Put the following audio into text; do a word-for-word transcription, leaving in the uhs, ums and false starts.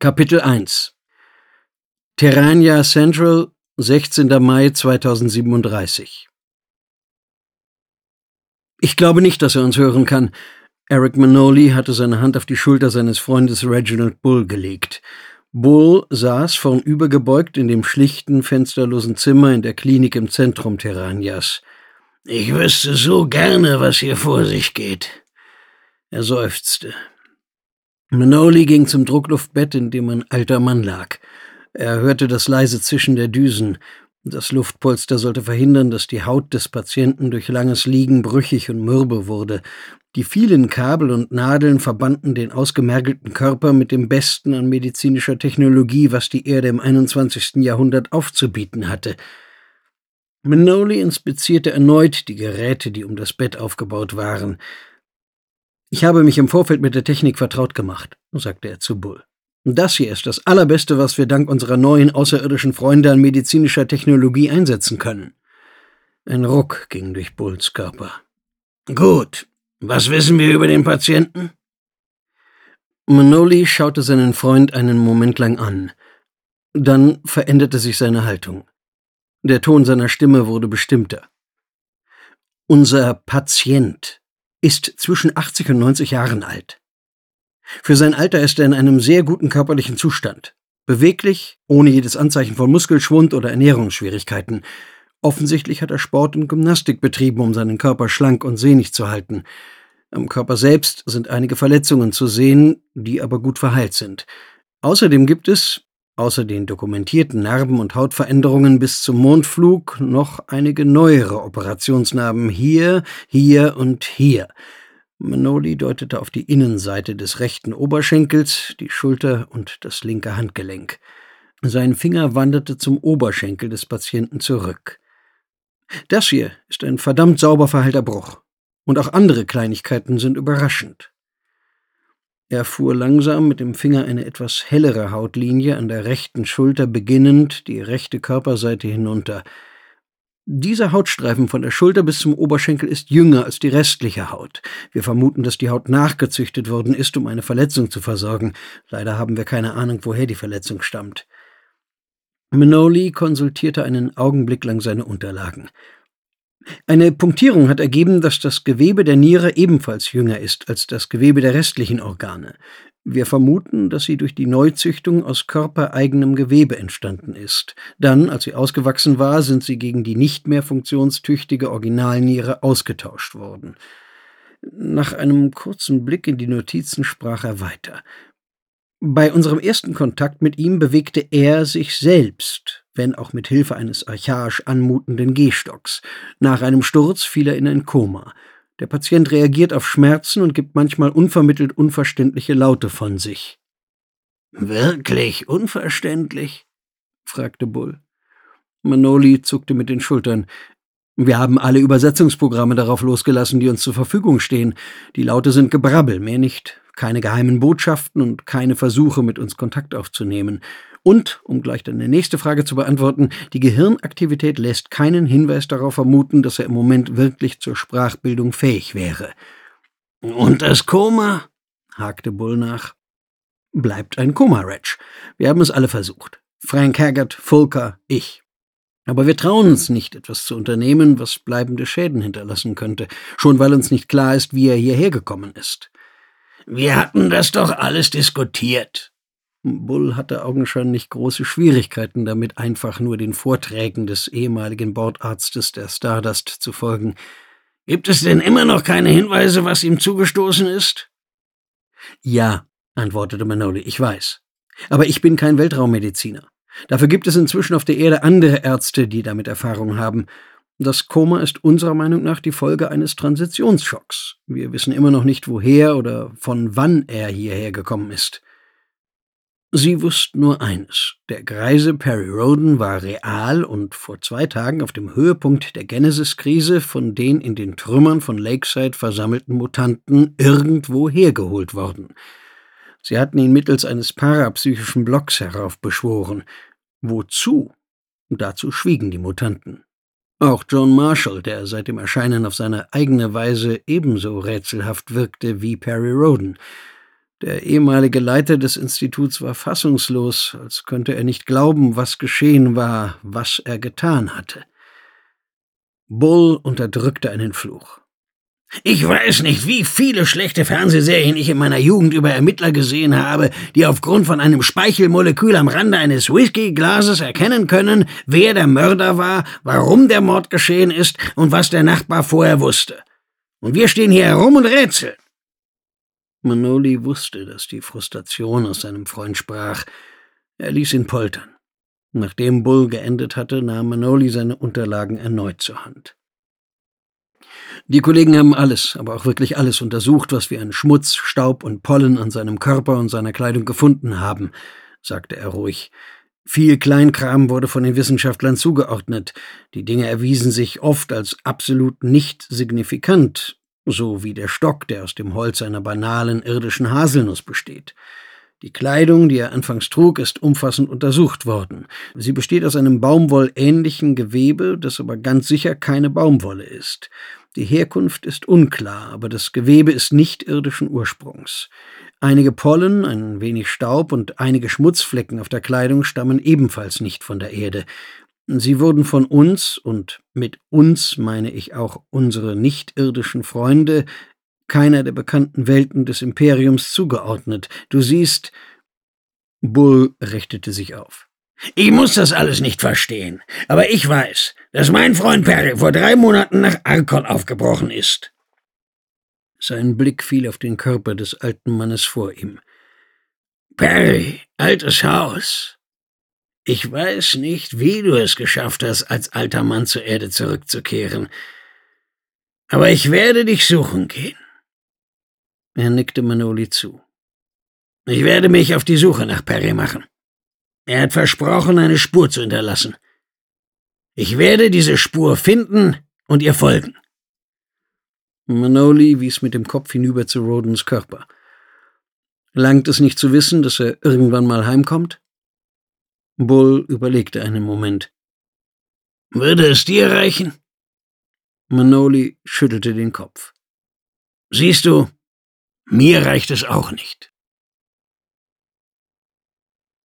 Kapitel eins Terrania Central, sechzehnter Mai zweitausendsiebenunddreißig. Ich glaube nicht, dass er uns hören kann. Eric Manoli hatte seine Hand auf die Schulter seines Freundes Reginald Bull gelegt. Bull saß vornübergebeugt in dem schlichten, fensterlosen Zimmer in der Klinik im Zentrum Terranias. »Ich wüsste so gerne, was hier vor sich geht.« Er seufzte. Manoli ging zum Druckluftbett, in dem ein alter Mann lag. Er hörte das leise Zischen der Düsen. Das Luftpolster sollte verhindern, dass die Haut des Patienten durch langes Liegen brüchig und mürbe wurde. Die vielen Kabel und Nadeln verbanden den ausgemergelten Körper mit dem Besten an medizinischer Technologie, was die Erde im einundzwanzigsten Jahrhundert aufzubieten hatte. Manoli inspizierte erneut die Geräte, die um das Bett aufgebaut waren. »Ich habe mich im Vorfeld mit der Technik vertraut gemacht«, sagte er zu Bull. »Das hier ist das Allerbeste, was wir dank unserer neuen außerirdischen Freunde an medizinischer Technologie einsetzen können.« Ein Ruck ging durch Bulls Körper. »Gut. Was wissen wir über den Patienten?« Manoli schaute seinen Freund einen Moment lang an. Dann veränderte sich seine Haltung. Der Ton seiner Stimme wurde bestimmter. »Unser Patient ist zwischen achtzig und neunzig Jahren alt. Für sein Alter ist er in einem sehr guten körperlichen Zustand. Beweglich, ohne jedes Anzeichen von Muskelschwund oder Ernährungsschwierigkeiten. Offensichtlich hat er Sport und Gymnastik betrieben, um seinen Körper schlank und sehnig zu halten. Am Körper selbst sind einige Verletzungen zu sehen, die aber gut verheilt sind. Außerdem gibt es, außer den dokumentierten Narben und Hautveränderungen bis zum Mondflug, noch einige neuere Operationsnarben hier, hier und hier.« Manoli deutete auf die Innenseite des rechten Oberschenkels, die Schulter und das linke Handgelenk. Sein Finger wanderte zum Oberschenkel des Patienten zurück. »Das hier ist ein verdammt sauber verheilter Bruch. Und auch andere Kleinigkeiten sind überraschend.« Er fuhr langsam mit dem Finger eine etwas hellere Hautlinie an der rechten Schulter beginnend die rechte Körperseite hinunter. Dieser Hautstreifen von der Schulter bis zum Oberschenkel ist jünger als die restliche Haut. Wir vermuten, dass die Haut nachgezüchtet worden ist, um eine Verletzung zu versorgen. Leider haben wir keine Ahnung, woher die Verletzung stammt. Manoli konsultierte einen Augenblick lang seine Unterlagen. Eine Punktierung hat ergeben, dass das Gewebe der Niere ebenfalls jünger ist als das Gewebe der restlichen Organe. Wir vermuten, dass sie durch die Neuzüchtung aus körpereigenem Gewebe entstanden ist. Dann, als sie ausgewachsen war, sind sie gegen die nicht mehr funktionstüchtige Originalniere ausgetauscht worden. Nach einem kurzen Blick in die Notizen sprach er weiter. Bei unserem ersten Kontakt mit ihm bewegte er sich selbst, wenn auch mit Hilfe eines archaisch anmutenden Gehstocks. Nach einem Sturz fiel er in ein Koma. Der Patient reagiert auf Schmerzen und gibt manchmal unvermittelt unverständliche Laute von sich. »Wirklich unverständlich?« fragte Bull. Manoli zuckte mit den Schultern. »Wir haben alle Übersetzungsprogramme darauf losgelassen, die uns zur Verfügung stehen. Die Laute sind Gebrabbel, mehr nicht. Keine geheimen Botschaften und keine Versuche, mit uns Kontakt aufzunehmen. Und, um gleich deine nächste Frage zu beantworten, die Gehirnaktivität lässt keinen Hinweis darauf vermuten, dass er im Moment wirklich zur Sprachbildung fähig wäre.« »Und das Koma?« hakte Bull nach. »Bleibt ein Koma, Reg. Wir haben es alle versucht. Frank Haggart, Fulker, ich. Aber wir trauen uns nicht, etwas zu unternehmen, was bleibende Schäden hinterlassen könnte, schon weil uns nicht klar ist, wie er hierher gekommen ist.« »Wir hatten das doch alles diskutiert.« Bull hatte augenscheinlich große Schwierigkeiten damit, einfach nur den Vorträgen des ehemaligen Bordarztes der Stardust zu folgen. »Gibt es denn immer noch keine Hinweise, was ihm zugestoßen ist?« »Ja«, antwortete Manoli, »ich weiß. Aber ich bin kein Weltraummediziner. Dafür gibt es inzwischen auf der Erde andere Ärzte, die damit Erfahrung haben. Das Koma ist unserer Meinung nach die Folge eines Transitionsschocks. Wir wissen immer noch nicht, woher oder von wann er hierher gekommen ist.« Sie wussten nur eines: Der greise Perry Rhodan war real und vor zwei Tagen auf dem Höhepunkt der Genesis-Krise von den in den Trümmern von Lakeside versammelten Mutanten irgendwo hergeholt worden. Sie hatten ihn mittels eines parapsychischen Blocks heraufbeschworen. Wozu? Dazu schwiegen die Mutanten. Auch John Marshall, der seit dem Erscheinen auf seine eigene Weise ebenso rätselhaft wirkte wie Perry Rhodan. Der ehemalige Leiter des Instituts war fassungslos, als könnte er nicht glauben, was geschehen war, was er getan hatte. Bull unterdrückte einen Fluch. »Ich weiß nicht, wie viele schlechte Fernsehserien ich in meiner Jugend über Ermittler gesehen habe, die aufgrund von einem Speichelmolekül am Rande eines Whiskyglases erkennen können, wer der Mörder war, warum der Mord geschehen ist und was der Nachbar vorher wusste. Und wir stehen hier herum und rätseln.« Manoli wusste, dass die Frustration aus seinem Freund sprach. Er ließ ihn poltern. Nachdem Bull geendet hatte, nahm Manoli seine Unterlagen erneut zur Hand. »Die Kollegen haben alles, aber auch wirklich alles untersucht, was wir an Schmutz, Staub und Pollen an seinem Körper und seiner Kleidung gefunden haben«, sagte er ruhig. »Viel Kleinkram wurde von den Wissenschaftlern zugeordnet. Die Dinge erwiesen sich oft als absolut nicht signifikant, so wie der Stock, der aus dem Holz einer banalen irdischen Haselnuss besteht. Die Kleidung, die er anfangs trug, ist umfassend untersucht worden. Sie besteht aus einem baumwollähnlichen Gewebe, das aber ganz sicher keine Baumwolle ist. Die Herkunft ist unklar, aber das Gewebe ist nicht irdischen Ursprungs. Einige Pollen, ein wenig Staub und einige Schmutzflecken auf der Kleidung stammen ebenfalls nicht von der Erde. Sie wurden von uns, und mit uns meine ich auch unsere nicht-irdischen Freunde, keiner der bekannten Welten des Imperiums zugeordnet. Du siehst...« Bull richtete sich auf. »Ich muss das alles nicht verstehen, aber ich weiß, dass mein Freund Perry vor drei Monaten nach Arkon aufgebrochen ist.« Sein Blick fiel auf den Körper des alten Mannes vor ihm. »Perry, altes Haus. Ich weiß nicht, wie du es geschafft hast, als alter Mann zur Erde zurückzukehren. Aber ich werde dich suchen gehen.« Er nickte Manoli zu. »Ich werde mich auf die Suche nach Perry machen. Er hat versprochen, eine Spur zu hinterlassen. Ich werde diese Spur finden und ihr folgen.« Manoli wies mit dem Kopf hinüber zu Rodens Körper. »Langt es nicht zu wissen, dass er irgendwann mal heimkommt?« Bull überlegte einen Moment. »Würde es dir reichen?« Manoli schüttelte den Kopf. »Siehst du, mir reicht es auch nicht.«